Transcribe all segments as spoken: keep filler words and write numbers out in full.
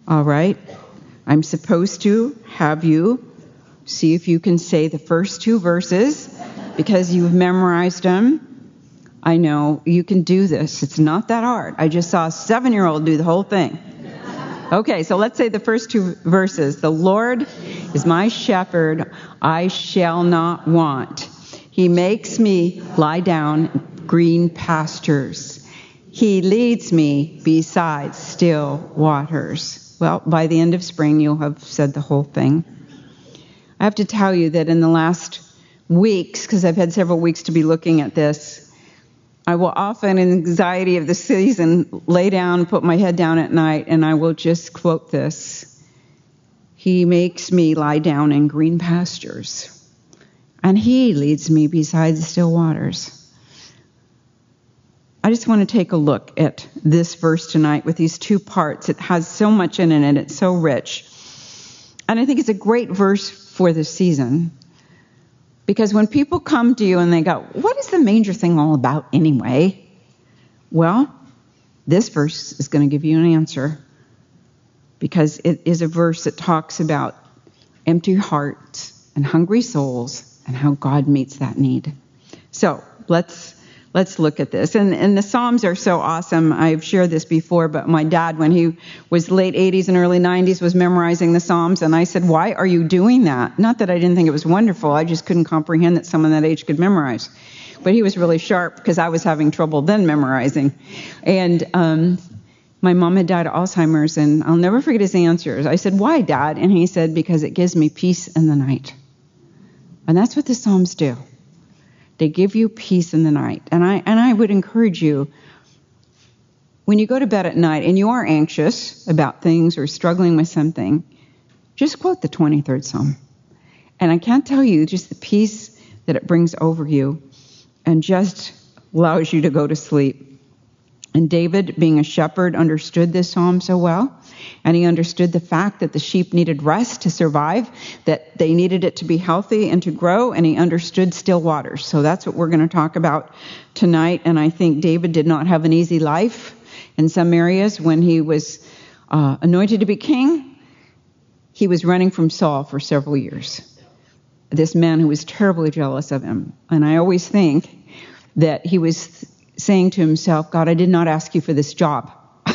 All right. I'm supposed to have you see if you can say the first two verses because you've memorized them. I know you can do this. It's not that hard. I just saw a seven-year-old do the whole thing. Okay, so let's say the first two verses. The Lord is my shepherd. I shall not want. He makes me lie down in green pastures. He leads me beside still waters. Well, by the end of spring, you'll have said the whole thing. I have to tell you that in the last weeks, because I've had several weeks to be looking at this, I will often, in anxiety of the season, lay down, put my head down at night, and I will just quote this. He makes me lie down in green pastures, and he leads me beside the still waters. I just want to take a look at this verse tonight with these two parts. It has so much in it, and it's so rich. And I think it's a great verse for this season. Because when people come to you and they go, what is the manger thing all about anyway? Well, this verse is going to give you an answer. Because it is a verse that talks about empty hearts and hungry souls and how God meets that need. So let's let's look at this. And, and the Psalms are so awesome. I've shared this before, but my dad, when he was late eighties and early nineties, was memorizing the Psalms. And I said, why are you doing that? Not that I didn't think it was wonderful. I just couldn't comprehend that someone that age could memorize. But he was really sharp because I was having trouble then memorizing. And um, my mom had died of Alzheimer's, and I'll never forget his answers. I said, why, Dad? And he said, because it gives me peace in the night. And that's what the Psalms do. They give you peace in the night. And I and I would encourage you, when you go to bed at night and you are anxious about things or struggling with something, just quote the twenty-third Psalm. And I can't tell you just the peace that it brings over you and just allows you to go to sleep. And David, being a shepherd, understood this psalm so well. And he understood the fact that the sheep needed rest to survive, that they needed it to be healthy and to grow, and he understood still waters. So that's what we're going to talk about tonight. And I think David did not have an easy life in some areas. When he was uh, anointed to be king, he was running from Saul for several years. This man who was terribly jealous of him. And I always think that he was saying to himself, God, I did not ask you for this job.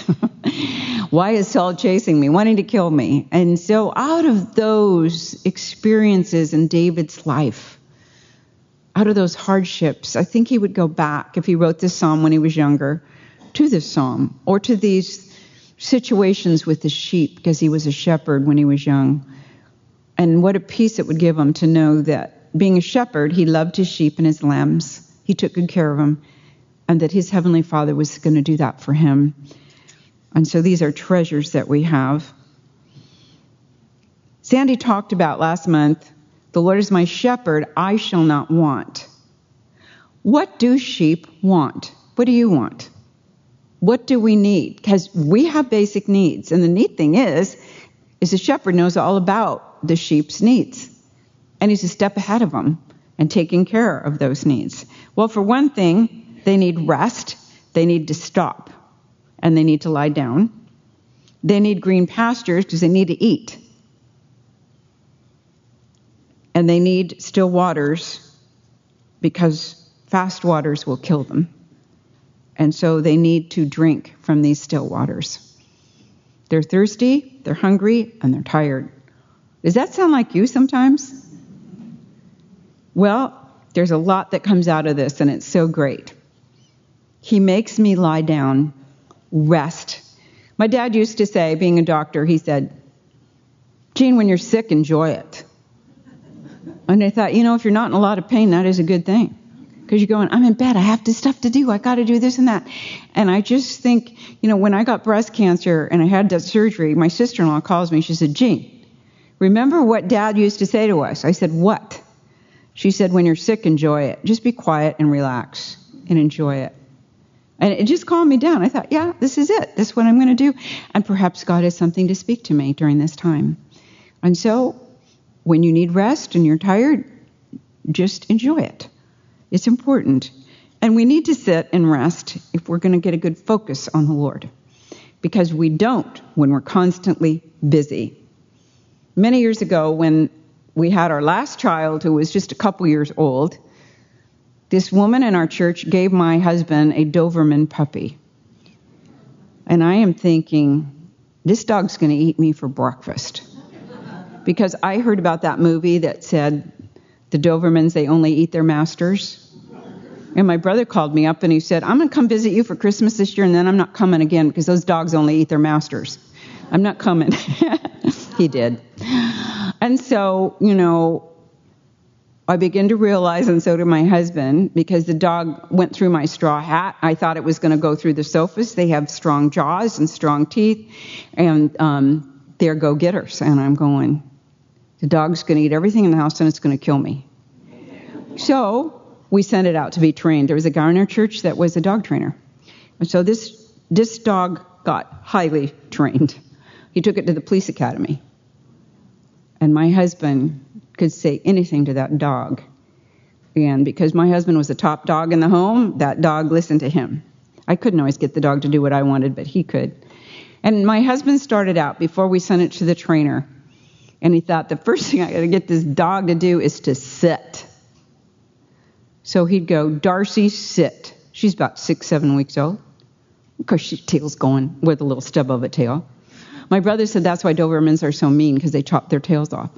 Why is Saul chasing me, wanting to kill me? And so out of those experiences in David's life, out of those hardships, I think he would go back, if he wrote this psalm when he was younger, to this psalm or to these situations with the sheep, because he was a shepherd when he was young. And what a peace it would give him to know that being a shepherd, he loved his sheep and his lambs. He took good care of them, and that his heavenly Father was going to do that for him. And so these are treasures that we have. Sandy talked about last month, the Lord is my shepherd, I shall not want. What do sheep want? What do you want? What do we need? Because we have basic needs. And the neat thing is, is the shepherd knows all about the sheep's needs. And he's a step ahead of them and taking care of those needs. Well, for one thing, they need rest. They need to stop. And they need to lie down. They need green pastures because they need to eat. And they need still waters because fast waters will kill them. And so they need to drink from these still waters. They're thirsty, they're hungry, and they're tired. Does that sound like you sometimes? Well, there's a lot that comes out of this, and it's so great. He makes me lie down. Rest. My dad used to say, being a doctor, he said, Gene, when you're sick, enjoy it. And I thought, you know, if you're not in a lot of pain, that is a good thing. Because you're going, I'm in bed, I have this stuff to do, I got to do this and that. And I just think, you know, when I got breast cancer and I had that surgery, my sister-in-law calls me, she said, Gene, remember what Dad used to say to us? I said, what? She said, when you're sick, enjoy it. Just be quiet and relax and enjoy it. And it just calmed me down. I thought, yeah, this is it. This is what I'm going to do. And perhaps God has something to speak to me during this time. And so when you need rest and you're tired, just enjoy it. It's important. And we need to sit and rest if we're going to get a good focus on the Lord. because we don't when we're constantly busy. Many years ago, when we had our last child, who was just a couple years old, this woman in our church gave my husband a Doberman puppy. And I am thinking, this dog's going to eat me for breakfast. Because I heard about that movie that said the Dobermans, they only eat their masters. And my brother called me up and he said, I'm going to come visit you for Christmas this year, and then I'm not coming again because those dogs only eat their masters. I'm not coming. He did. And so, you know, I began to realize, and so did my husband, because the dog went through my straw hat. I thought it was going to go through the sofas. They have strong jaws and strong teeth, and um, they're go-getters. And I'm going, the dog's going to eat everything in the house and it's going to kill me. So we sent it out to be trained. There was a guy in our church that was a dog trainer. And so this this dog got highly trained. He took it to the police academy. And my husband could say anything to that dog. And because my husband was the top dog in the home, that dog listened to him. I couldn't always get the dog to do what I wanted, but he could. And my husband started out before we sent it to the trainer. And he thought, the first thing I got to get this dog to do is to sit. So he'd go, Darcy, sit. She's about six, seven weeks old. Of course, her tail's going with a little stub of a tail. My brother said that's why Dobermans are so mean, because they chop their tails off.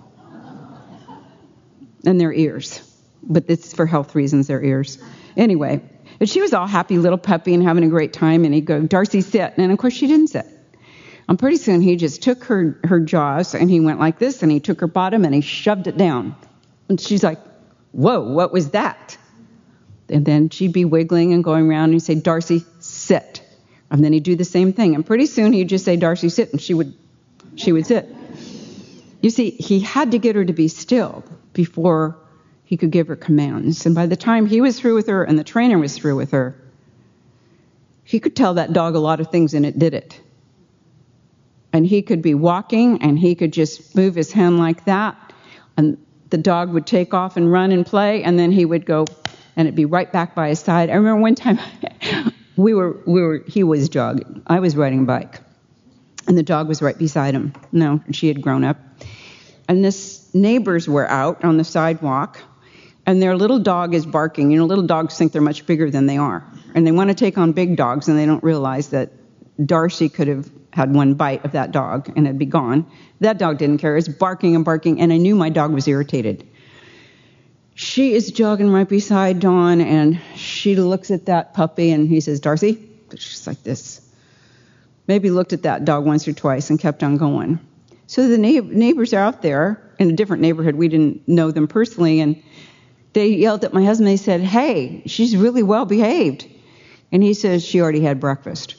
And their ears. But it's for health reasons, their ears. Anyway, and she was all happy little puppy and having a great time. And he'd go, Darcy, sit. And of course, she didn't sit. And pretty soon, he just took her, her jaws and he went like this. And he took her bottom and he shoved it down. And she's like, whoa, what was that? And then she'd be wiggling and going around and he'd say, Darcy, sit. And then he'd do the same thing. And pretty soon he'd just say, Darcy, sit. And she would she would sit. You see, he had to get her to be still before he could give her commands. And by the time he was through with her and the trainer was through with her, he could tell that dog a lot of things and it did it. And he could be walking and he could just move his hand like that. And the dog would take off and run and play. And then he would go and it'd be right back by his side. I remember one time we were, we were, he was jogging. I was riding a bike. And the dog was right beside him. No, she had grown up. And this neighbors were out on the sidewalk. And their little dog is barking. You know, little dogs think they're much bigger than they are. And they want to take on big dogs, and they don't realize that Darcy could have had one bite of that dog and it'd be gone. That dog didn't care. It's barking and barking, and I knew my dog was irritated. She is jogging right beside Dawn, and she looks at that puppy, and he says, Darcy? She's like this. Maybe looked at that dog once or twice and kept on going. So the neighbors are out there in a different neighborhood. We didn't know them personally, and they yelled at my husband. They said, hey, she's really well behaved. And he says, she already had breakfast.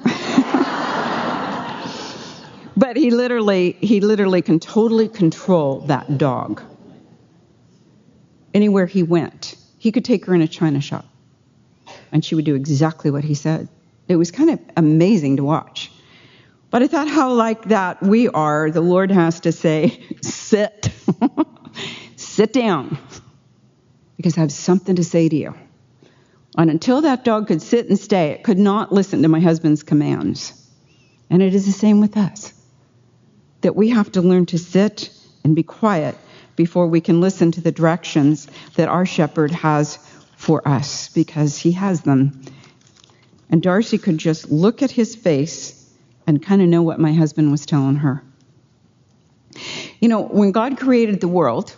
But he literally, he literally can totally control that dog. Anywhere he went, he could take her in a china shop, and she would do exactly what he said. It was kind of amazing to watch. But I thought how like that we are, the Lord has to say, sit. Sit down. Because I have something to say to you. And until that dog could sit and stay, it could not listen to my husband's commands. And it is the same with us. That we have to learn to sit and be quiet before we can listen to the directions that our shepherd has for us, because he has them. And Darcy could just look at his face and kind of know what my husband was telling her. You know, when God created the world,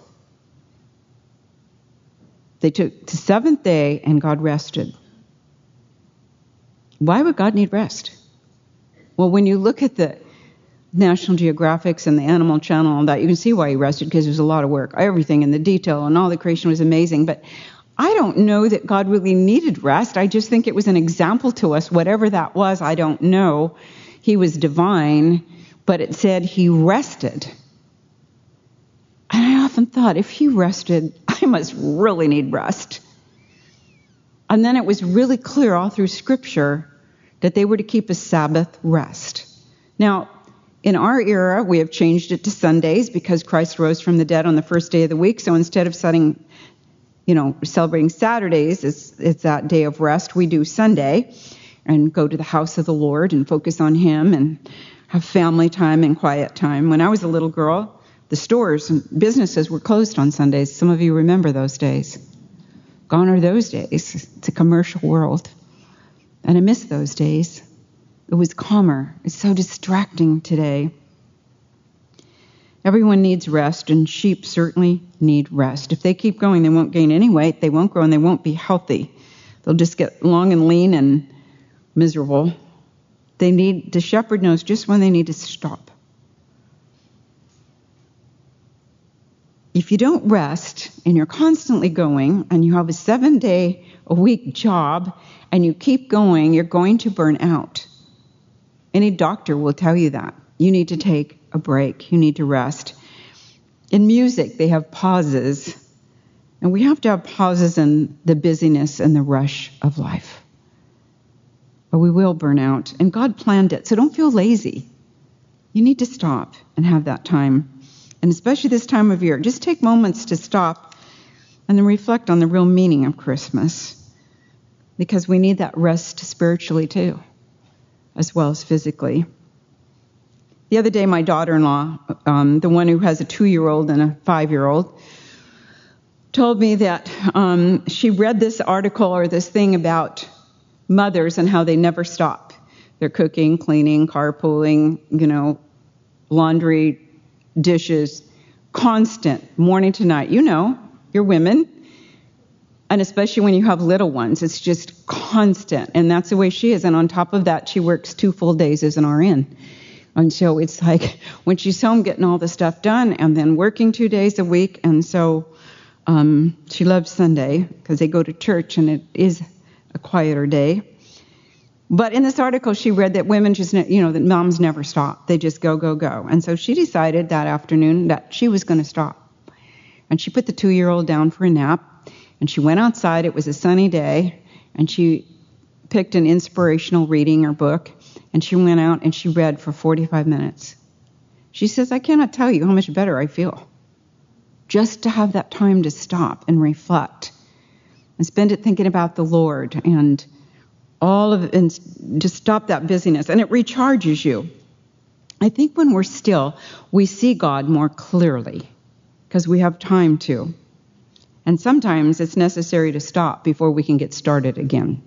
they took the seventh day and God rested. Why would God need rest? Well, when you look at the National Geographics and the Animal Channel and all that, you can see why he rested, because there's a lot of work. Everything in the detail and all the creation was amazing. But I don't know that God really needed rest. I just think it was an example to us. Whatever that was, I don't know. He was divine, but it said he rested. And I often thought, if he rested, I must really need rest. And then it was really clear all through Scripture that they were to keep a Sabbath rest. Now, in our era, we have changed it to Sundays because Christ rose from the dead on the first day of the week. So instead of setting, you know, celebrating Saturdays, it's, it's that day of rest, we do Sunday. and go to the house of the Lord and focus on Him and have family time and quiet time. When I was a little girl, the stores and businesses were closed on Sundays. Some of you remember those days. Gone are those days. It's a commercial world. And I miss those days. It was calmer. It's so distracting today. Everyone needs rest, and sheep certainly need rest. If they keep going, they won't gain any weight, they won't grow, and they won't be healthy. They'll just get long and lean and miserable. They need, the shepherd knows just when they need to stop. If you don't rest and you're constantly going and you have a seven day a week job and you keep going, you're going to burn out. Any doctor will tell you that. You need to take a break. You need to rest. In music, they have pauses. And we have to have pauses in the busyness and the rush of life. Or we will burn out. And God planned it. So don't feel lazy. You need to stop and have that time. And especially this time of year, just take moments to stop and then reflect on the real meaning of Christmas. Because we need that rest spiritually too, as well as physically. The other day, my daughter-in-law, um, the one who has a two-year-old and a five-year-old, told me that um, she read this article or this thing about mothers and how they never stop. They're cooking, cleaning, carpooling, you know, laundry, dishes, constant, morning to night. You know, you're women. And especially when you have little ones, it's just constant. And that's the way she is. And on top of that, she works two full days as an R N. And so it's like when she's home getting all the stuff done and then working two days a week. And so um, she loves Sunday because they go to church and it is a quieter day. But in this article, she read that women just, ne- you know, that moms never stop. They just go, go, go. And so she decided that afternoon that she was going to stop. And she put the two-year-old down for a nap. And she went outside. It was a sunny day. And she picked an inspirational reading or book. And she went out and she read for forty-five minutes. She says, I cannot tell you how much better I feel. Just to have that time to stop and reflect. And spend it thinking about the Lord and all of it, and just stop that busyness. And it recharges you. I think when we're still, we see God more clearly because we have time to. And sometimes it's necessary to stop before we can get started again.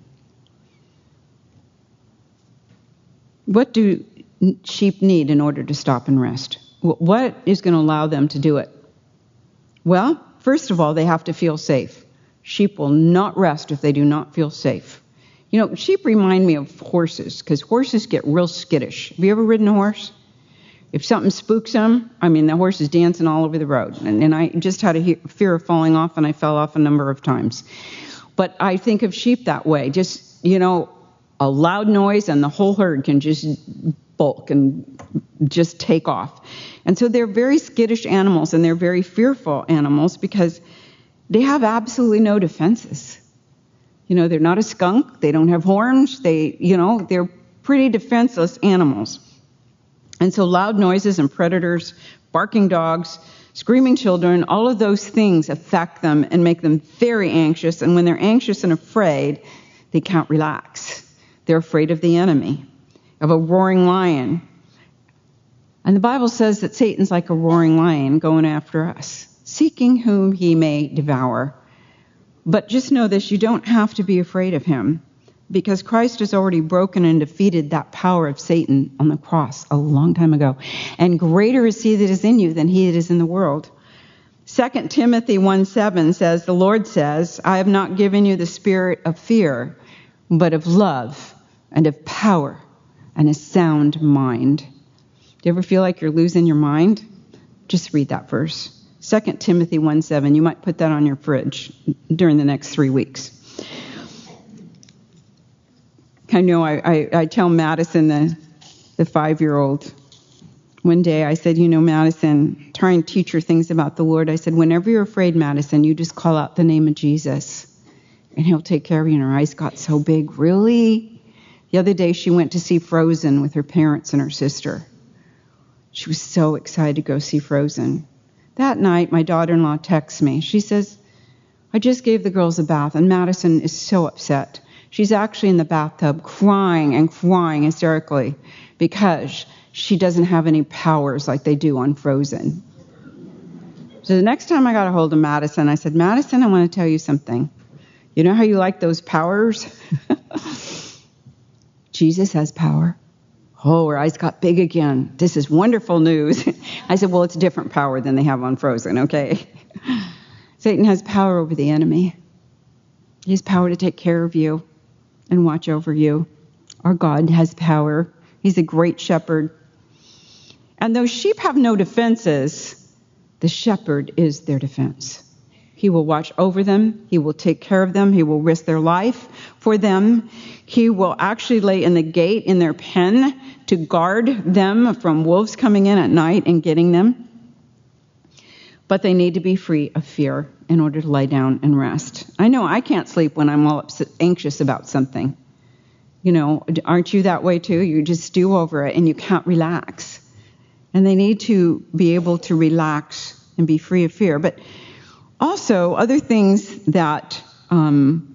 What do sheep need in order to stop and rest? What is going to allow them to do it? Well, first of all, they have to feel safe. Sheep will not rest if they do not feel safe. You know, sheep remind me of horses because horses get real skittish. Have you ever ridden a horse? If something spooks them, I mean, the horse is dancing all over the road. And, and I just had a he- fear of falling off, and I fell off a number of times. But I think of sheep that way. Just, you know, a loud noise and the whole herd can just bulk and just take off. And so they're very skittish animals, and they're very fearful animals because they have absolutely no defenses. You know, they're not a skunk. They don't have horns. They, you know, they're pretty defenseless animals. And so loud noises and predators, barking dogs, screaming children, all of those things affect them and make them very anxious. And when they're anxious and afraid, they can't relax. They're afraid of the enemy, of a roaring lion. And the Bible says that Satan's like a roaring lion going after us, seeking whom he may devour. But just know this, you don't have to be afraid of him because Christ has already broken and defeated that power of Satan on the cross a long time ago. And greater is he that is in you than he that is in the world. Second Timothy one seven says, the Lord says, I have not given you the spirit of fear, but of love and of power and a sound mind. Do you ever feel like you're losing your mind? Just read that verse. Second Timothy one seven. You might put that on your fridge during the next three weeks. I know I, I, I tell Madison, the, the five-year-old, one day I said, you know, Madison, try and teach her things about the Lord. I said, whenever you're afraid, Madison, you just call out the name of Jesus, and he'll take care of you. And her eyes got so big. Really? The other day she went to see Frozen with her parents and her sister. She was so excited to go see Frozen. That night, my daughter-in-law texts me. She says, I just gave the girls a bath, and Madison is so upset. She's actually in the bathtub crying and crying hysterically because she doesn't have any powers like they do on Frozen. So the next time I got a hold of Madison, I said, Madison, I want to tell you something. You know how you like those powers? Jesus has power. Oh, her eyes got big again. This is wonderful news. I said, well, it's a different power than they have on Frozen, okay? Satan has power over the enemy. He has power to take care of you and watch over you. Our God has power. He's a great shepherd. And those sheep have no defenses. The shepherd is their defense. He will watch over them. He will take care of them. He will risk their life for them. He will actually lay in the gate in their pen to guard them from wolves coming in at night and getting them. But they need to be free of fear in order to lie down and rest. I know I can't sleep when I'm all upset, anxious about something. You know, aren't you that way too? You just stew over it and you can't relax. And they need to be able to relax and be free of fear. But also, other things that um,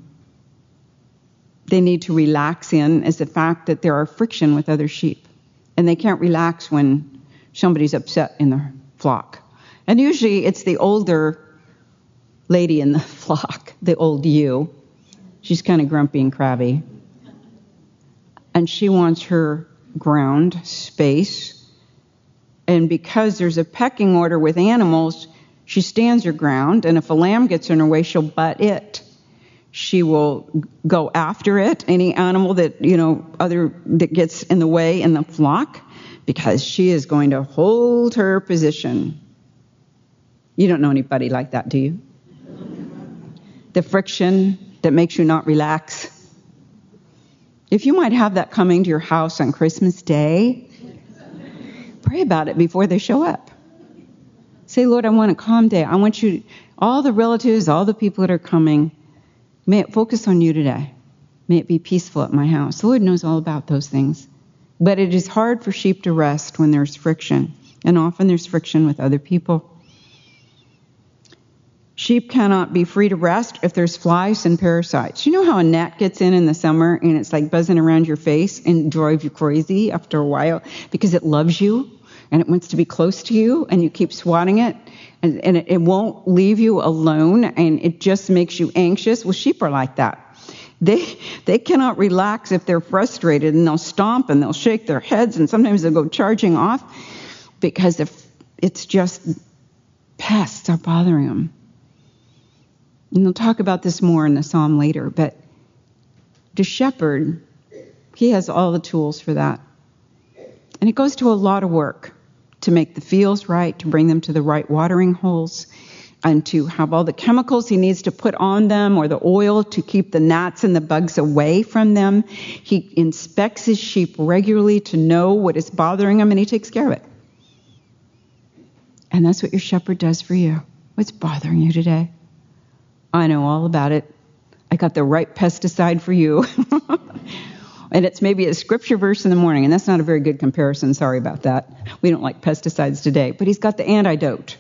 they need to relax in is the fact that there are friction with other sheep. And they can't relax when somebody's upset in the flock. And usually it's the older lady in the flock, the old ewe. She's kind of grumpy and crabby. And she wants her ground, space. And because there's a pecking order with animals, she stands her ground, and if a lamb gets in her way, she'll butt it. She will go after it, any animal that, you know, other that gets in the way in the flock, because she is going to hold her position. You don't know anybody like that, do you? The friction that makes you not relax. If you might have that coming to your house on Christmas Day, pray about it before they show up. Say, Lord, I want a calm day. I want you, all the relatives, all the people that are coming, may it focus on you today. May it be peaceful at my house. The Lord knows all about those things. But it is hard for sheep to rest when there's friction. And often there's friction with other people. Sheep cannot be free to rest if there's flies and parasites. You know how a gnat gets in in the summer and it's like buzzing around your face and drives you crazy after a while because it loves you and it wants to be close to you and you keep swatting it and, and it, it won't leave you alone and it just makes you anxious. Well, sheep are like that. They they cannot relax if they're frustrated and they'll stomp and they'll shake their heads and sometimes they'll go charging off because if it's just pests are bothering them. And we'll talk about this more in the psalm later, but the shepherd, he has all the tools for that. And it goes to a lot of work to make the fields right, to bring them to the right watering holes, and to have all the chemicals he needs to put on them or the oil to keep the gnats and the bugs away from them. He inspects his sheep regularly to know what is bothering them, and he takes care of it. And that's what your shepherd does for you. What's bothering you today? I know all about it. I got the right pesticide for you. And it's maybe a scripture verse in the morning, and that's not a very good comparison. Sorry about that. We don't like pesticides today. But he's got the antidote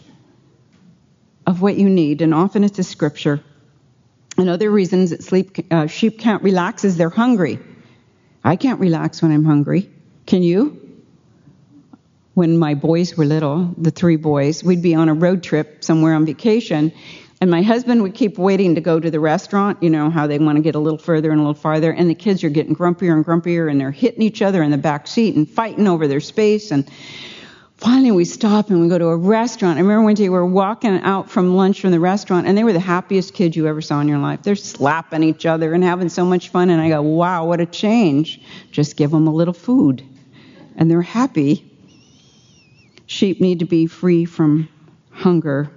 of what you need, and often it's a scripture. And other reasons that sleep, uh, sheep can't relax is they're hungry. I can't relax when I'm hungry. Can you? When my boys were little, the three boys, we'd be on a road trip somewhere on vacation, and my husband would keep waiting to go to the restaurant. You know how they want to get a little further and a little farther. And the kids are getting grumpier and grumpier. And they're hitting each other in the back seat and fighting over their space. And finally we stop and we go to a restaurant. I remember one day we were walking out from lunch from the restaurant. And they were the happiest kids you ever saw in your life. They're slapping each other and having so much fun. And I go, wow, what a change. Just give them a little food. And they're happy. Sheep need to be free from hunger,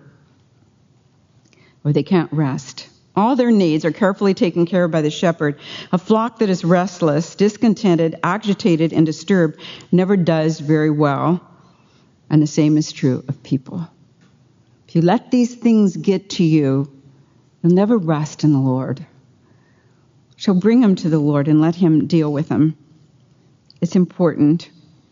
or they can't rest. All their needs are carefully taken care of by the shepherd. A flock that is restless, discontented, agitated, and disturbed never does very well. And the same is true of people. If you let these things get to you, you'll never rest in the Lord. So bring them to the Lord and let him deal with them. It's important.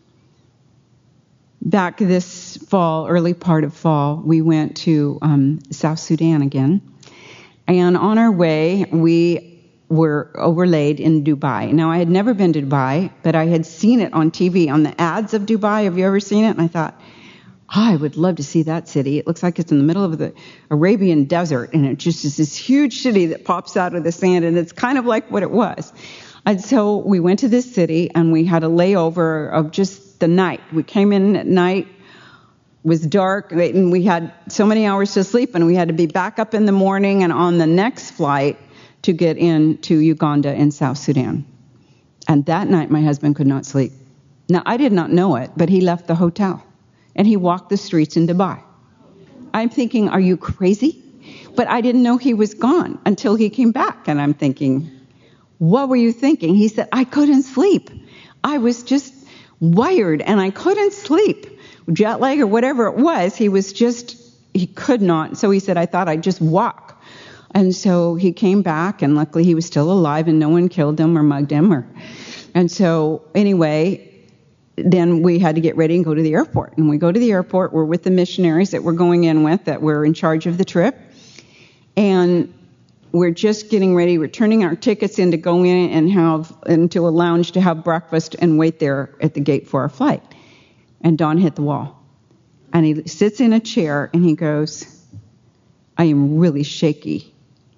Back this fall, early part of fall, we went to um, South Sudan again. And on our way, we were overlaid in Dubai. Now, I had never been to Dubai, but I had seen it on T V, on the ads of Dubai. Have you ever seen it? And I thought, oh, I would love to see that city. It looks like it's in the middle of the Arabian desert, and it just is this huge city that pops out of the sand, and it's kind of like what it was. And so we went to this city, and we had a layover of just the night. We came in at night. It was dark, and we had so many hours to sleep, and we had to be back up in the morning and on the next flight to get into Uganda in South Sudan. And that night, my husband could not sleep. Now, I did not know it, but he left the hotel, and he walked the streets in Dubai. I'm thinking, are you crazy? But I didn't know he was gone until he came back, and I'm thinking, what were you thinking? He said, I couldn't sleep. I was just wired, and I couldn't sleep. Jet lag or whatever it was, he was just, he could not. So he said, I thought I'd just walk. And so he came back, and luckily he was still alive, and no one killed him or mugged him. Or, and so anyway, then we had to get ready and go to the airport. And we go to the airport. We're with the missionaries that we're going in with, that were in charge of the trip. And we're just getting ready. We're turning our tickets in to go in and have into a lounge to have breakfast and wait there at the gate for our flight. And Don hit the wall. And he sits in a chair and he goes, I am really shaky.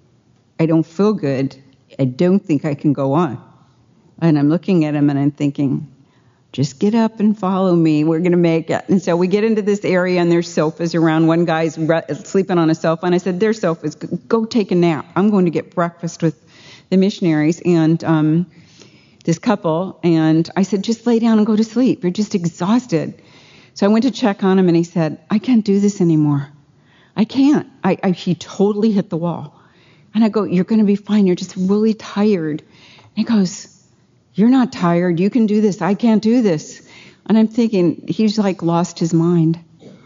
I don't feel good. I don't think I can go on. And I'm looking at him and I'm thinking, just get up and follow me. We're going to make it. And so we get into this area and there's sofas around. One guy's re- sleeping on a sofa. And I said, there's sofas. Go take a nap. I'm going to get breakfast with the missionaries and um, this couple. And I said, just lay down and go to sleep. You're just exhausted. So I went to check on him and he said, I can't do this anymore. I can't. I, I, he totally hit the wall. And I go, you're going to be fine. You're just really tired. And he goes, you're not tired. You can do this. I can't do this. And I'm thinking, he's like lost his mind.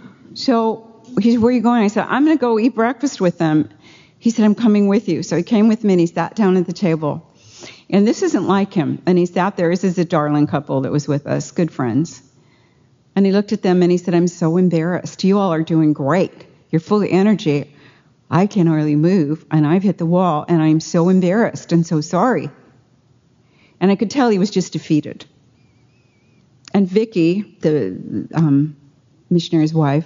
So he said, where are you going? I said, I'm going to go eat breakfast with them. He said, I'm coming with you. So he came with me and he sat down at the table. And this isn't like him. And he sat there. This is a darling couple that was with us, good friends. And he looked at them and he said, I'm so embarrassed. You all are doing great. You're full of energy. I can hardly move. And I've hit the wall. And I'm so embarrassed and so sorry. And I could tell he was just defeated. And Vicky, the um, missionary's wife,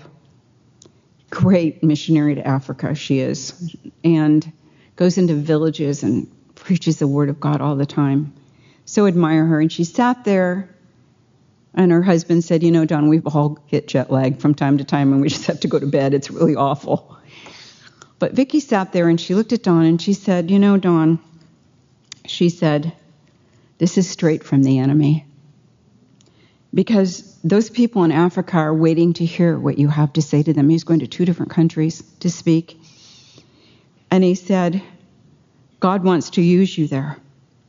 great missionary to Africa she is, and goes into villages and preaches the word of God all the time. So admire her. And she sat there, and her husband said, you know, Don, we've all get jet lag from time to time, and we just have to go to bed. It's really awful. But Vicky sat there, and she looked at Don, and she said, you know, Don, she said, this is straight from the enemy. Because those people in Africa are waiting to hear what you have to say to them. He's going to two different countries to speak. And he said, God wants to use you there.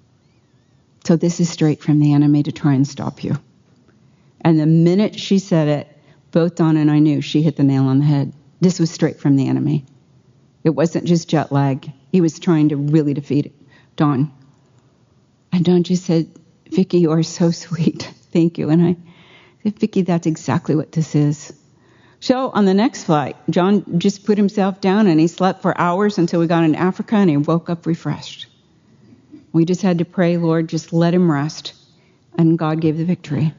So this is straight from the enemy to try and stop you. And the minute she said it, both Don and I knew she hit the nail on the head. This was straight from the enemy. It wasn't just jet lag. He was trying to really defeat Don. And Don just said, Vicky, you are so sweet. Thank you. And I said, Vicky, that's exactly what this is. So on the next flight, John just put himself down and he slept for hours until we got into Africa and he woke up refreshed. We just had to pray, Lord, just let him rest. And God gave the victory.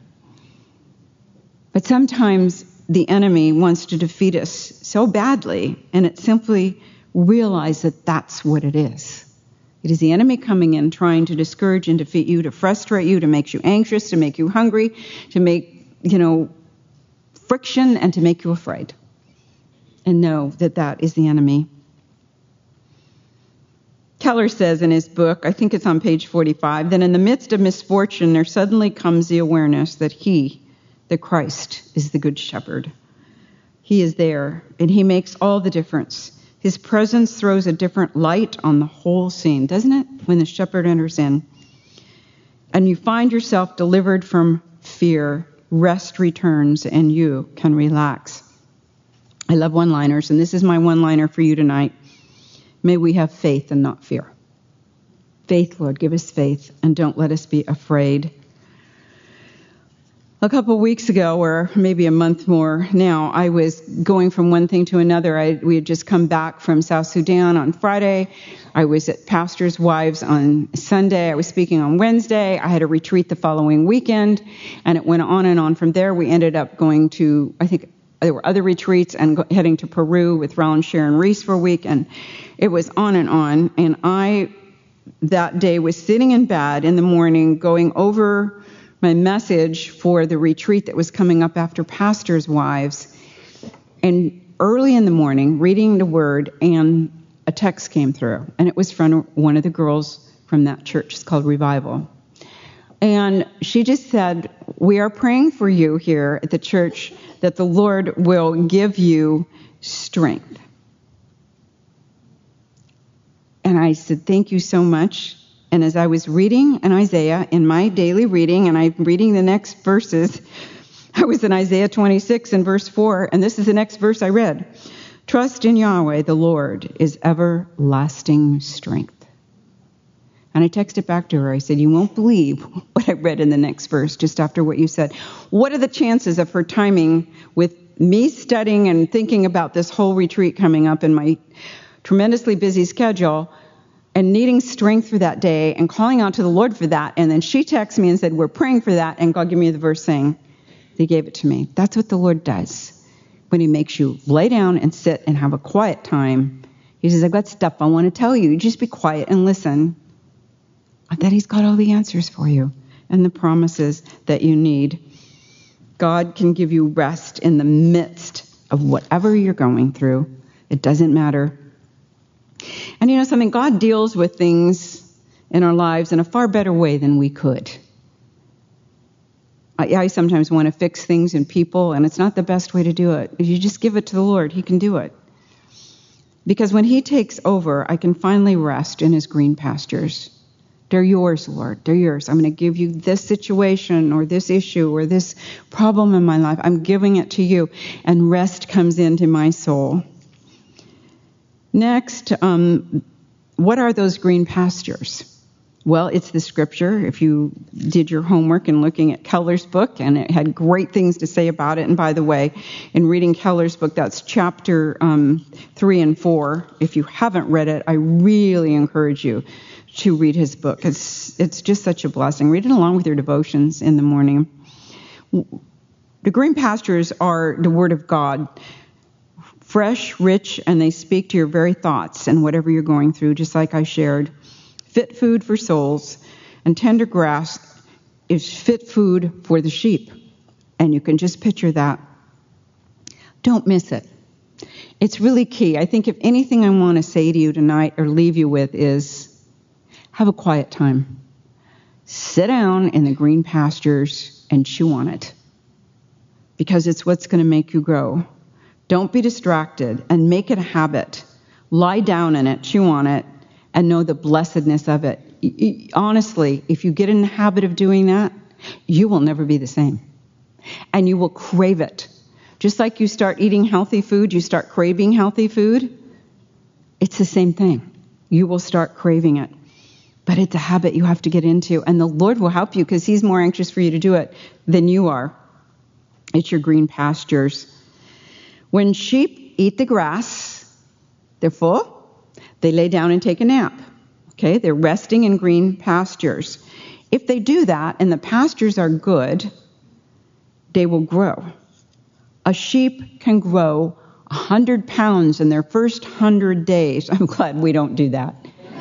But sometimes the enemy wants to defeat us so badly, and it's simply realize that that's what it is. It is the enemy coming in, trying to discourage and defeat you, to frustrate you, to make you anxious, to make you hungry, to make, you know, friction, and to make you afraid. And know that that is the enemy. Keller says in his book, I think it's on page forty-five, that in the midst of misfortune, there suddenly comes the awareness that he, the Christ, is the good shepherd. He is there, and he makes all the difference. His presence throws a different light on the whole scene, doesn't it? When the shepherd enters in. And you find yourself delivered from fear. Rest returns and you can relax. I love one-liners, and this is my one-liner for you tonight. May we have faith and not fear. Faith, Lord, give us faith, and don't let us be afraid. A couple of weeks ago, or maybe a month more now, I was going from one thing to another. I, we had just come back from South Sudan on Friday. I was at Pastors' Wives on Sunday. I was speaking on Wednesday. I had a retreat the following weekend, and it went on and on from there. We ended up going to, I think there were other retreats, and go, heading to Peru with Roland, Sharon, Reese for a week, and it was on and on. And I, that day, was sitting in bed in the morning going over my message for the retreat that was coming up after Pastors' Wives. And early in the morning, reading the Word, and a text came through. And it was from one of the girls from that church. It's called Revival. And she just said, we are praying for you here at the church that the Lord will give you strength. And I said, thank you so much. And as I was reading in Isaiah, in my daily reading, and I'm reading the next verses, I was in Isaiah twenty-six and verse four, and this is the next verse I read. Trust in Yahweh, the Lord, is everlasting strength. And I texted back to her. I said, you won't believe what I read in the next verse just after what you said. What are the chances of her timing with me studying and thinking about this whole retreat coming up in my tremendously busy schedule, and needing strength for that day and calling out to the Lord for that? And then she texted me and said, we're praying for that. And God gave me the verse saying, He gave it to me. That's what the Lord does. When He makes you lay down and sit and have a quiet time, He says, I've got stuff I want to tell you. You just be quiet and listen. That He's got all the answers for you and the promises that you need. God can give you rest in the midst of whatever you're going through. It doesn't matter. And you know something? God deals with things in our lives in a far better way than we could. I, I sometimes want to fix things in people, and it's not the best way to do it. If you just give it to the Lord, He can do it. Because when He takes over, I can finally rest in His green pastures. They're yours, Lord. They're yours. I'm going to give you this situation or this issue or this problem in my life. I'm giving it to you, and rest comes into my soul. Next, um, what are those green pastures? Well, it's the scripture. If you did your homework and looking at Keller's book, and it had great things to say about it. And by the way, in reading Keller's book, that's chapter um, three and four. If you haven't read it, I really encourage you to read his book. It's, it's just such a blessing. Read it along with your devotions in the morning. The green pastures are the Word of God. Fresh, rich, and they speak to your very thoughts and whatever you're going through, just like I shared. Fit food for souls, and tender grass is fit food for the sheep. And you can just picture that. Don't miss it. It's really key. I think if anything I want to say to you tonight or leave you with is have a quiet time. Sit down in the green pastures and chew on it, because it's what's going to make you grow. Don't be distracted, and make it a habit. Lie down in it, chew on it, and know the blessedness of it. Honestly, if you get in the habit of doing that, you will never be the same. And you will crave it. Just like you start eating healthy food, you start craving healthy food. It's the same thing. You will start craving it. But it's a habit you have to get into. And the Lord will help you, because He's more anxious for you to do it than you are. It's your green pastures. When sheep eat the grass, they're full. They lay down and take a nap. Okay, they're resting in green pastures. If they do that and the pastures are good, they will grow. A sheep can grow one hundred pounds in their first one hundred days. I'm glad we don't do that.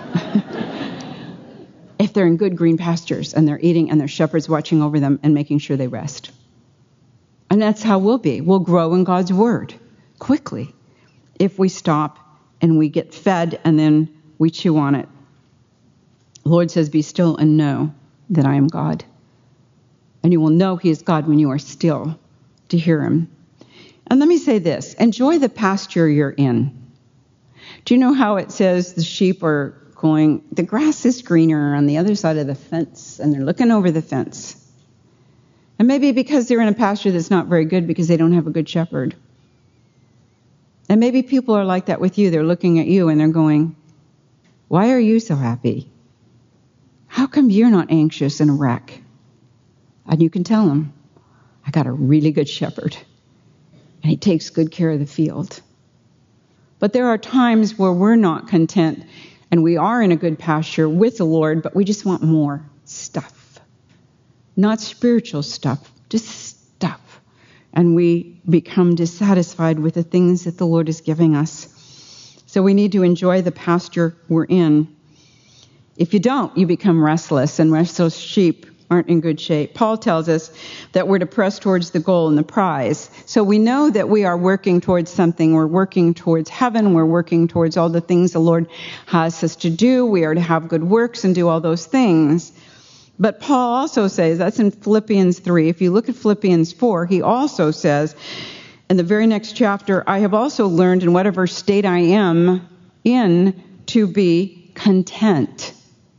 If they're in good green pastures and they're eating and their shepherd's watching over them and making sure they rest. And that's how we'll be. We'll grow in God's Word quickly if we stop and we get fed and then we chew on it. The Lord says, be still and know that I am God. And you will know He is God when you are still to hear Him. And let me say this. Enjoy the pasture you're in. Do you know how it says the sheep are going, the grass is greener on the other side of the fence, and they're looking over the fence. And maybe because they're in a pasture that's not very good because they don't have a good shepherd. And maybe people are like that with you. They're looking at you and they're going, why are you so happy? How come you're not anxious and a wreck? And you can tell them, I got a really good shepherd, and he takes good care of the field. But there are times where we're not content, and we are in a good pasture with the Lord, but we just want more stuff. Not spiritual stuff, just stuff. And we become dissatisfied with the things that the Lord is giving us. So we need to enjoy the pasture we're in. If you don't, you become restless, and restless sheep aren't in good shape. Paul tells us that we're to press towards the goal and the prize. So we know that we are working towards something. We're working towards heaven. We're working towards all the things the Lord has us to do. We are to have good works and do all those things. But Paul also says, that's in Philippians three. If you look at Philippians four, he also says, in the very next chapter, I have also learned in whatever state I am in to be content.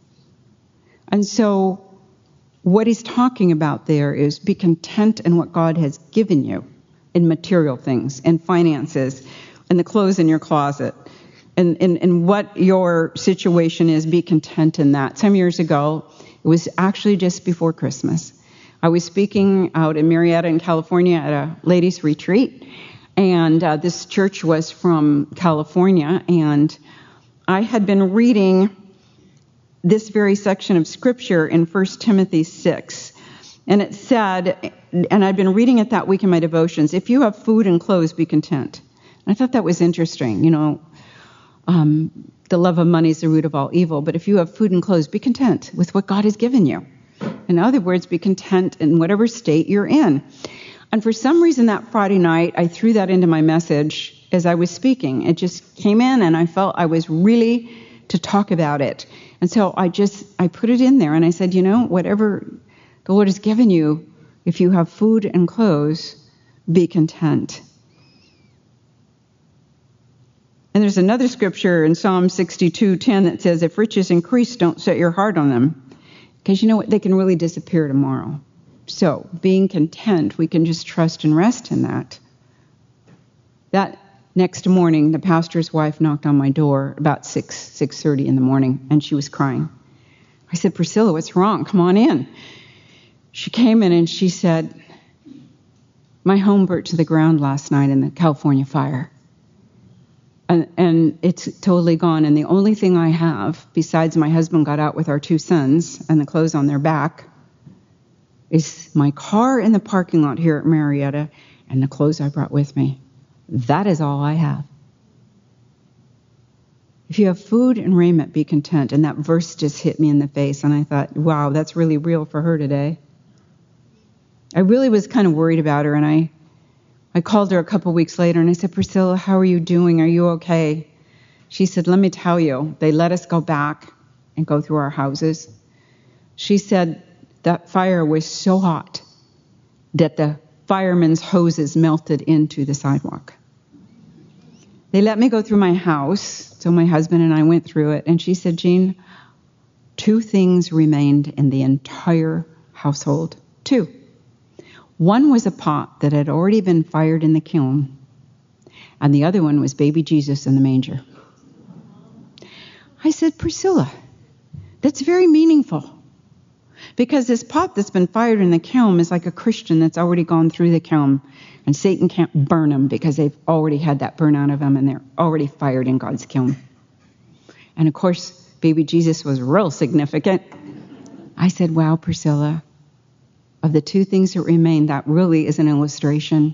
And so what he's talking about there is be content in what God has given you in material things, in finances, in the clothes in your closet, and in, in, in what your situation is. Be content in that. Some years ago, it was actually just before Christmas, I was speaking out in Marietta in California at a ladies' retreat, and uh, this church was from California, and I had been reading this very section of Scripture in First Timothy six, and it said, and I'd been reading it that week in my devotions, if you have food and clothes, be content. And I thought that was interesting. You know, um, the love of money is the root of all evil, but if you have food and clothes, be content with what God has given you. In other words, be content in whatever state you're in. And for some reason that Friday night, I threw that into my message as I was speaking. It just came in, and I felt I was really to talk about it. And so I just, I put it in there, and I said, you know, whatever the Lord has given you, if you have food and clothes, be content. And there's another scripture in Psalm sixty-two ten that says, if riches increase, don't set your heart on them. Because you know what? They can really disappear tomorrow. So being content, we can just trust and rest in that. That next morning, the pastor's wife knocked on my door about six, six thirty in the morning, and she was crying. I said, Priscilla, what's wrong? Come on in. She came in and she said, my home burnt to the ground last night in the California fire. And, and it's totally gone. And the only thing I have, besides my husband got out with our two sons and the clothes on their back, is my car in the parking lot here at Marietta and the clothes I brought with me. That is all I have. If you have food and raiment, be content. And that verse just hit me in the face. And I thought, wow, that's really real for her today. I really was kind of worried about her. And I, I called her a couple weeks later and I said, Priscilla, how are you doing? Are you okay? She said, let me tell you, they let us go back and go through our houses. She said that fire was so hot that the firemen's hoses melted into the sidewalk. They let me go through my house, so my husband and I went through it, and she said, Jean, two things remained in the entire household. Two. One was a pot that had already been fired in the kiln, and the other one was baby Jesus in the manger. I said, Priscilla, that's very meaningful. Because this pot that's been fired in the kiln is like a Christian that's already gone through the kiln. And Satan can't burn them because they've already had that burn out of them and they're already fired in God's kiln. And of course, baby Jesus was real significant. I said, wow, Priscilla, of the two things that remain, that really is an illustration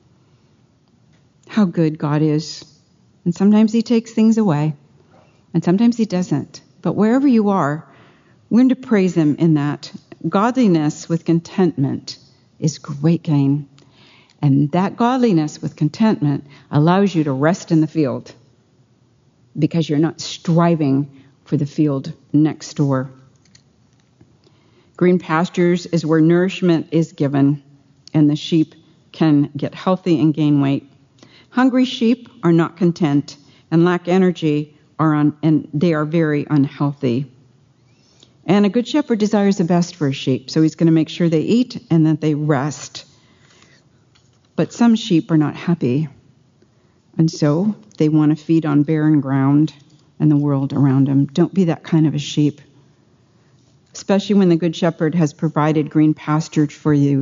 how good God is. And sometimes he takes things away and sometimes he doesn't. But wherever you are, learn to praise him in that. Godliness with contentment is great gain. And that godliness with contentment allows you to rest in the field because you're not striving for the field next door. Green pastures is where nourishment is given and the sheep can get healthy and gain weight. Hungry sheep are not content and lack energy are un- and they are very unhealthy. And a good shepherd desires the best for his sheep, so he's going to make sure they eat and that they rest. But some sheep are not happy, and so they want to feed on barren ground and the world around them. Don't be that kind of a sheep, especially when the good shepherd has provided green pasture for you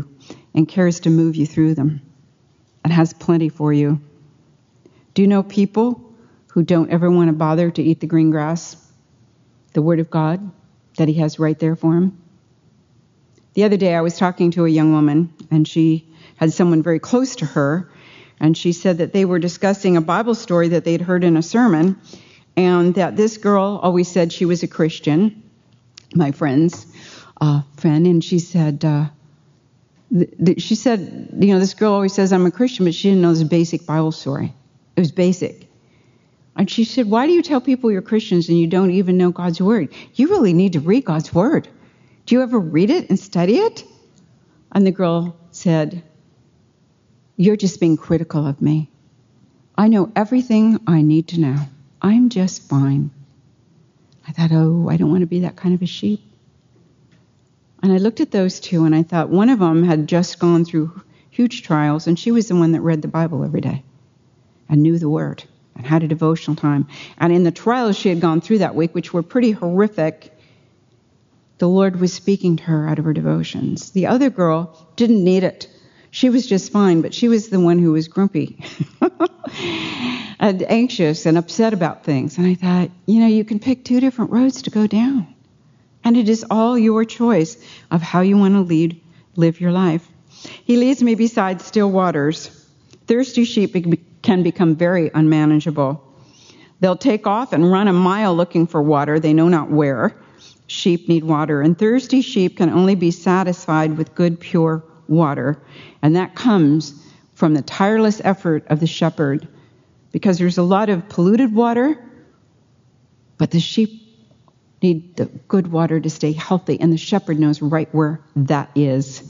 and cares to move you through them and has plenty for you. Do you know people who don't ever want to bother to eat the green grass, the Word of God that He has right there for them? The other day I was talking to a young woman, and she had someone very close to her, and she said that they were discussing a Bible story that they'd heard in a sermon, and that this girl always said she was a Christian, my friend's uh, friend, and she said, uh, th- th- she said, you know, this girl always says I'm a Christian, but she didn't know this basic Bible story. It was basic. And she said, why do you tell people you're Christians and you don't even know God's Word? You really need to read God's Word. Do you ever read it and study it? And the girl said, you're just being critical of me. I know everything I need to know. I'm just fine. I thought, oh, I don't want to be that kind of a sheep. And I looked at those two and I thought one of them had just gone through huge trials, and she was the one that read the Bible every day and knew the Word and had a devotional time. And in the trials she had gone through that week, which were pretty horrific, the Lord was speaking to her out of her devotions. The other girl didn't need it. She was just fine, but she was the one who was grumpy and anxious and upset about things. And I thought, you know, you can pick two different roads to go down. And it is all your choice of how you want to lead, live your life. He leads me beside still waters. Thirsty sheep can become very unmanageable. They'll take off and run a mile looking for water, they know not where. Sheep need water, and thirsty sheep can only be satisfied with good, pure water. And that comes from the tireless effort of the shepherd, because there's a lot of polluted water, but the sheep need the good water to stay healthy, and the shepherd knows right where that is.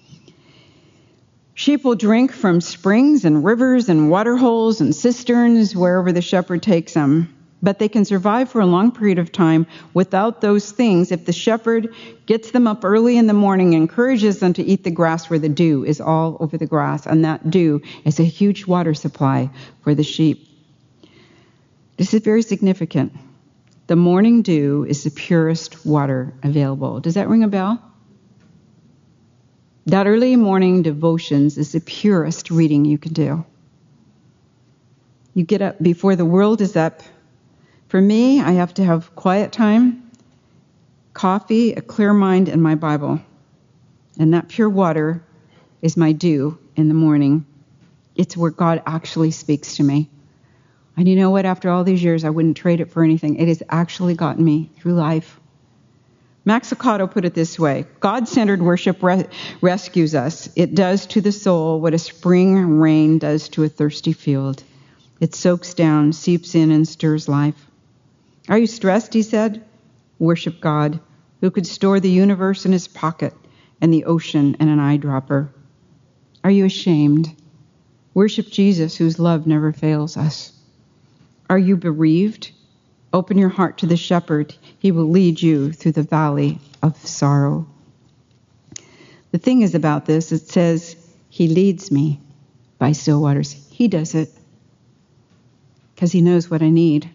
Sheep will drink from springs and rivers and water holes and cisterns wherever the shepherd takes them. But they can survive for a long period of time without those things if the shepherd gets them up early in the morning and encourages them to eat the grass where the dew is all over the grass. And that dew is a huge water supply for the sheep. This is very significant. The morning dew is the purest water available. Does that ring a bell? That early morning devotions is the purest reading you can do. You get up before the world is up. For me, I have to have quiet time, coffee, a clear mind, and my Bible. And that pure water is my dew in the morning. It's where God actually speaks to me. And you know what? After all these years, I wouldn't trade it for anything. It has actually gotten me through life. Max Lucado put it this way: God-centered worship re- rescues us. It does to the soul what a spring rain does to a thirsty field. It soaks down, seeps in, and stirs life. Are you stressed, he said? Worship God, who could store the universe in his pocket and the ocean in an eyedropper. Are you ashamed? Worship Jesus, whose love never fails us. Are you bereaved? Open your heart to the shepherd. He will lead you through the valley of sorrow. The thing is about this, it says, he leads me by still waters. He does it because he knows what I need.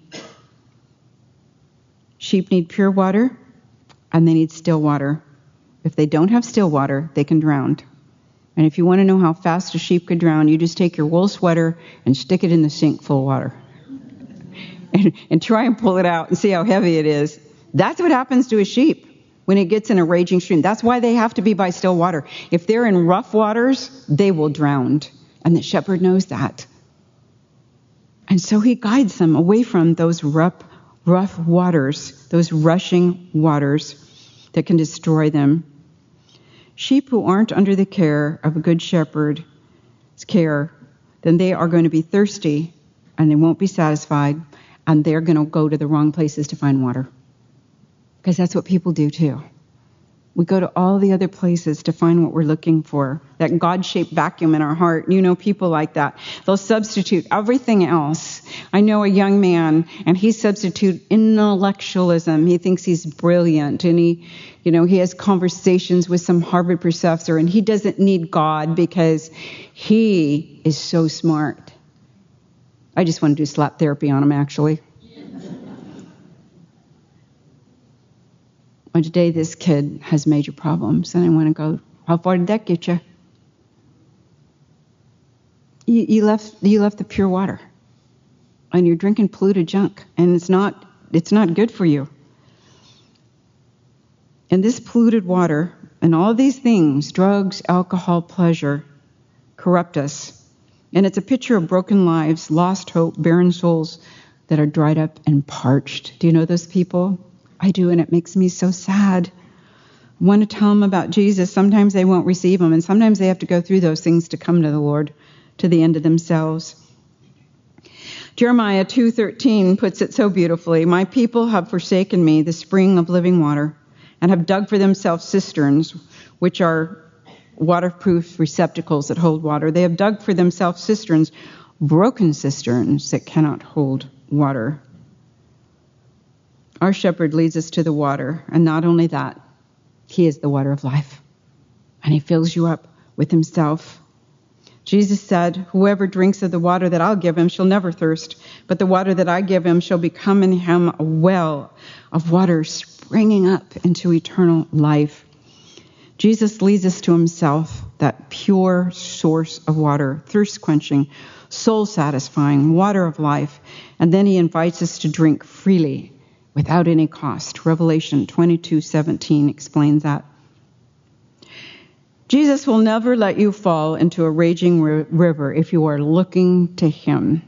Sheep need pure water, and they need still water. If they don't have still water, they can drown. And if you want to know how fast a sheep could drown, you just take your wool sweater and stick it in the sink full of water. and, and try and pull it out and see how heavy it is. That's what happens to a sheep when it gets in a raging stream. That's why they have to be by still water. If they're in rough waters, they will drown. And the shepherd knows that. And so he guides them away from those rough, rough waters, those rushing waters that can destroy them. Sheep who aren't under the care of a good shepherd's care, then they are going to be thirsty and they won't be satisfied, and they're going to go to the wrong places to find water. Because that's what people do too. We go to all the other places to find what we're looking for, that God-shaped vacuum in our heart. You know people like that. They'll substitute everything else. I know a young man, and he substitutes intellectualism. He thinks he's brilliant, and he, you know, he has conversations with some Harvard professor, and he doesn't need God because he is so smart. I just want to do slap therapy on him, actually. Well, today this kid has major problems, and I want to go, how far did that get you? you, you left you left the pure water, and you're drinking polluted junk, and it's not it's not good for you. And this polluted water and all these things, drugs, alcohol, pleasure, corrupt us. And it's a picture of broken lives, lost hope, barren souls that are dried up and parched. Do you know those people? I do, and it makes me so sad. I want to tell them about Jesus. Sometimes they won't receive him, and sometimes they have to go through those things to come to the Lord, to the end of themselves. Jeremiah two thirteen puts it so beautifully. My people have forsaken me, the spring of living water, and have dug for themselves cisterns, which are waterproof receptacles that hold water. They have dug for themselves cisterns, broken cisterns that cannot hold water. Our shepherd leads us to the water, and not only that, he is the water of life, and he fills you up with himself. Jesus said, whoever drinks of the water that I'll give him shall never thirst, but the water that I give him shall become in him a well of water springing up into eternal life. Jesus leads us to himself, that pure source of water, thirst-quenching, soul-satisfying, water of life. And then he invites us to drink freely without any cost. Revelation twenty-two seventeen explains that. Jesus will never let you fall into a raging river if you are looking to him.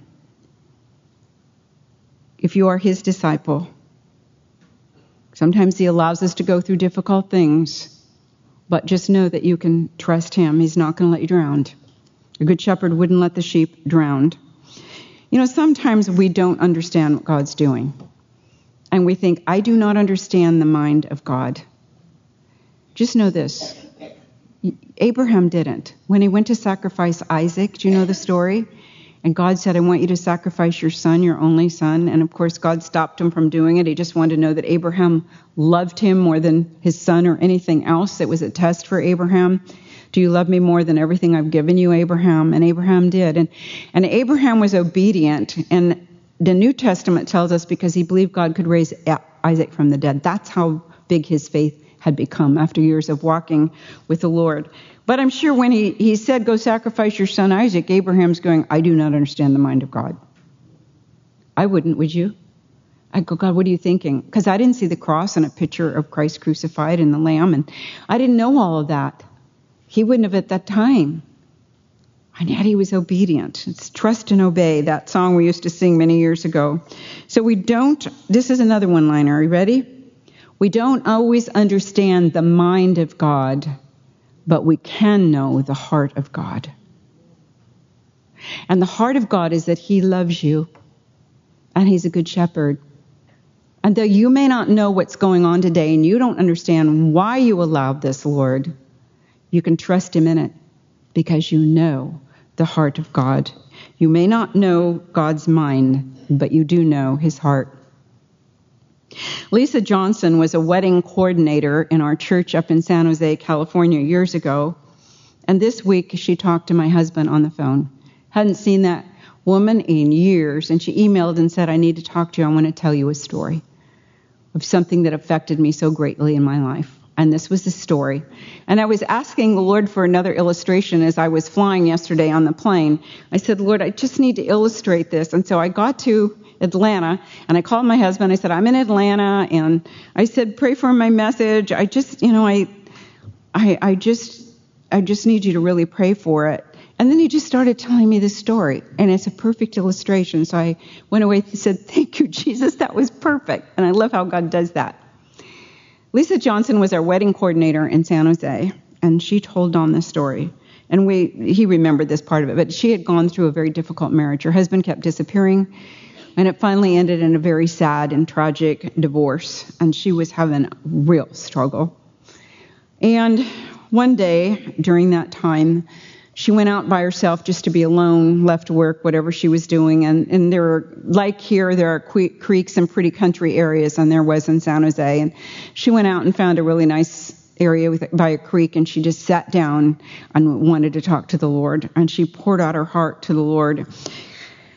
If you are his disciple. Sometimes he allows us to go through difficult things. But just know that you can trust him. He's not going to let you drown. A good shepherd wouldn't let the sheep drown. You know, sometimes we don't understand what God's doing. And we think, I do not understand the mind of God. Just know this. Abraham didn't. When he went to sacrifice Isaac, do you know the story? And God said, I want you to sacrifice your son, your only son. And of course, God stopped him from doing it. He just wanted to know that Abraham loved him more than his son or anything else. It was a test for Abraham. Do you love me more than everything I've given you, Abraham? And Abraham did. And, and Abraham was obedient. And the New Testament tells us because he believed God could raise Isaac from the dead. That's how big his faith had become after years of walking with the Lord. But I'm sure when he, he said, go sacrifice your son Isaac, Abraham's going, I do not understand the mind of God. I wouldn't, would you? I'd go, God, what are you thinking? Because I didn't see the cross and a picture of Christ crucified and the lamb, and I didn't know all of that. He wouldn't have at that time. And yet he was obedient. It's trust and obey, that song we used to sing many years ago. So we don't, this is another one-liner. Are you ready? We don't always understand the mind of God, but we can know the heart of God. And the heart of God is that he loves you, and he's a good shepherd. And though you may not know what's going on today, and you don't understand why you allowed this, Lord, you can trust him in it because you know the heart of God. You may not know God's mind, but you do know his heart. Lisa Johnson was a wedding coordinator in our church up in San Jose, California, years ago. And this week, she talked to my husband on the phone. Hadn't seen that woman in years. And she emailed and said, I need to talk to you. I want to tell you a story of something that affected me so greatly in my life. And this was the story. And I was asking the Lord for another illustration as I was flying yesterday on the plane. I said, Lord, I just need to illustrate this. And so I got to Atlanta, and I called my husband. I said, I'm in Atlanta, and I said, pray for my message. I just, you know, I, I, I just, I just need you to really pray for it. And then he just started telling me this story, and it's a perfect illustration. So I went away and said, thank you, Jesus, that was perfect. And I love how God does that. Lisa Johnson was our wedding coordinator in San Jose, and she told Don this story. And we, he remembered this part of it, but she had gone through a very difficult marriage. Her husband kept disappearing. And it finally ended in a very sad and tragic divorce. And she was having a real struggle. And one day during that time, she went out by herself just to be alone, left work, whatever she was doing. And, and there are, like here, there are que- creeks and pretty country areas, and there was in San Jose. And she went out and found a really nice area with, by a creek, and she just sat down and wanted to talk to the Lord. And she poured out her heart to the Lord.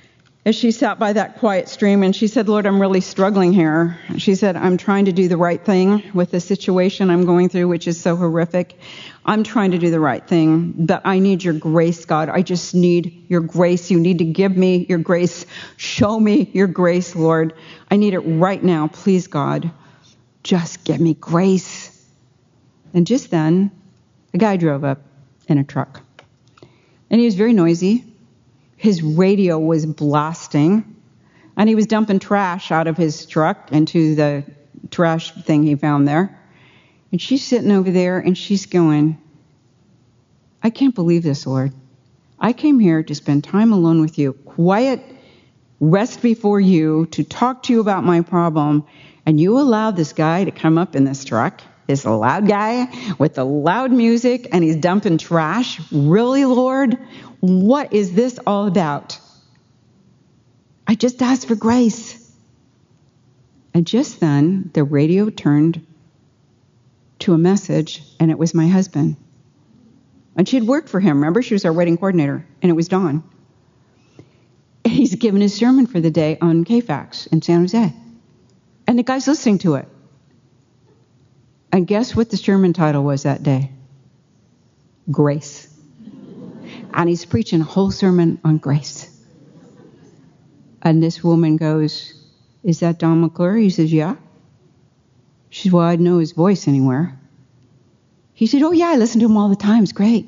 as she sat by that quiet stream, and she said, Lord, I'm really struggling here. She said, I'm trying to do the right thing with the situation I'm going through, which is so horrific. I'm trying to do the right thing, but I need your grace, God. I just need your grace. You need to give me your grace. Show me your grace, Lord. I need it right now. Please, God, just give me grace. And just then, a guy drove up in a truck, and he was very noisy. His radio was blasting, and he was dumping trash out of his truck into the trash thing he found there. And she's sitting over there, and she's going, I can't believe this, Lord. I came here to spend time alone with you, quiet, rest before you, to talk to you about my problem, and you allowed this guy to come up in this truck, this loud guy with the loud music, and he's dumping trash. Really, Lord? What is this all about? I just asked for grace. And just then, the radio turned to a message, and it was my husband. And she had worked for him. Remember, she was our wedding coordinator, and it was Dawn. And he's given his sermon for the day on K FAX in San Jose. And the guy's listening to it. And guess what the sermon title was that day? Grace. And he's preaching a whole sermon on grace. And this woman goes, is that Don McClure? He says, yeah. She said, well, I'd know his voice anywhere. He said, oh, yeah, I listen to him all the time. It's great.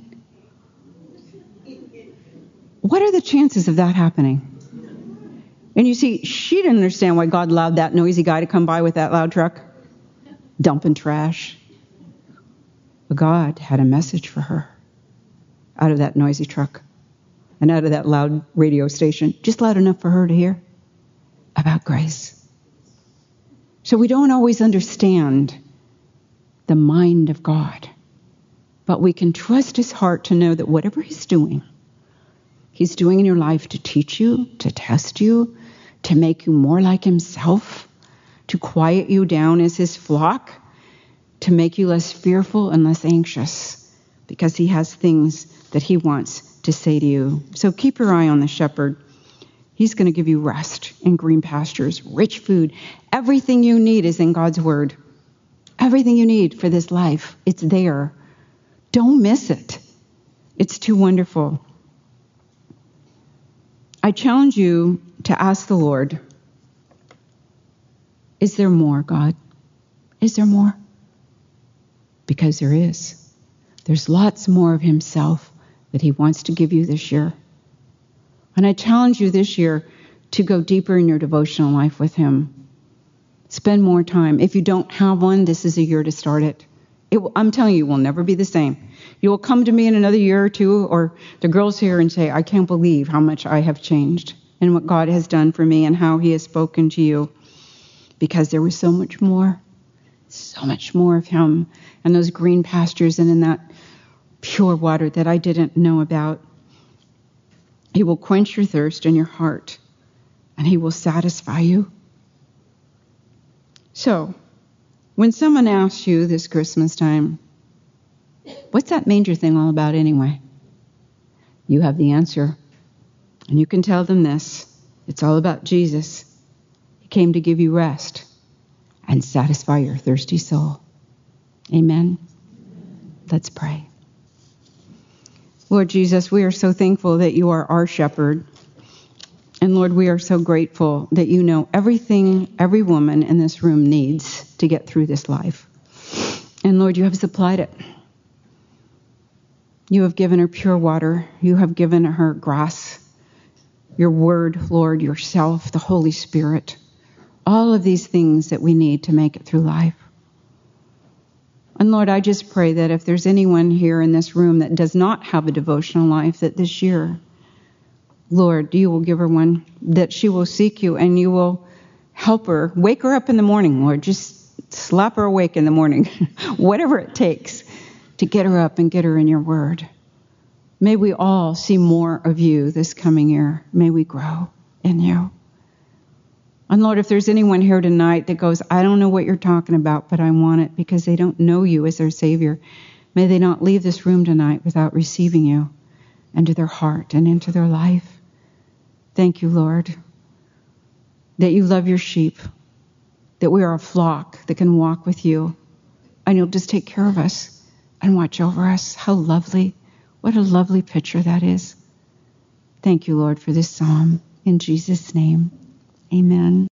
What are the chances of that happening? And you see, she didn't understand why God allowed that noisy guy to come by with that loud truck, dumping trash. But God had a message for her out of that noisy truck and out of that loud radio station, just loud enough for her to hear, about grace. So we don't always understand the mind of God, but we can trust his heart to know that whatever he's doing, he's doing in your life to teach you, to test you, to make you more like himself, to quiet you down as his flock, to make you less fearful and less anxious, because he has things that he wants to say to you. So keep your eye on the shepherd. He's going to give you rest in green pastures, rich food. Everything you need is in God's word. Everything you need for this life, it's there. Don't miss it. It's too wonderful. I challenge you to ask the Lord, is there more, God? Is there more? Because there is. There's lots more of himself that he wants to give you this year. And I challenge you this year to go deeper in your devotional life with him. Spend more time. If you don't have one, this is a year to start it. It will, I'm telling you, it will never be the same. You will come to me in another year or two, or the girls here, and say, I can't believe how much I have changed and what God has done for me and how he has spoken to you. Because there was so much more, so much more of him and those green pastures and in that pure water that I didn't know about. He will quench your thirst in your heart, and he will satisfy you. So, when someone asks you this Christmas time, what's that manger thing all about anyway? You have the answer. And you can tell them this. It's all about Jesus. He came to give you rest and satisfy your thirsty soul. Amen. Let's pray. Lord Jesus, we are so thankful that you are our shepherd. And Lord, we are so grateful that you know everything every woman in this room needs to get through this life. And Lord, you have supplied it. You have given her pure water. You have given her grass, your word, Lord, yourself, the Holy Spirit. All of these things that we need to make it through life. And Lord, I just pray that if there's anyone here in this room that does not have a devotional life, that this year, Lord, you will give her one, that she will seek you and you will help her. Wake her up in the morning, Lord. Just slap her awake in the morning, whatever it takes to get her up and get her in your word. May we all see more of you this coming year. May we grow in you. And Lord, if there's anyone here tonight that goes, I don't know what you're talking about, but I want it because they don't know you as their Savior, may they not leave this room tonight without receiving you into their heart and into their life. Thank you, Lord. that you love your sheep, that we are a flock that can walk with you, and you'll just take care of us and watch over us. How lovely. What a lovely picture that is. Thank you, Lord, for this psalm. In Jesus' name, amen.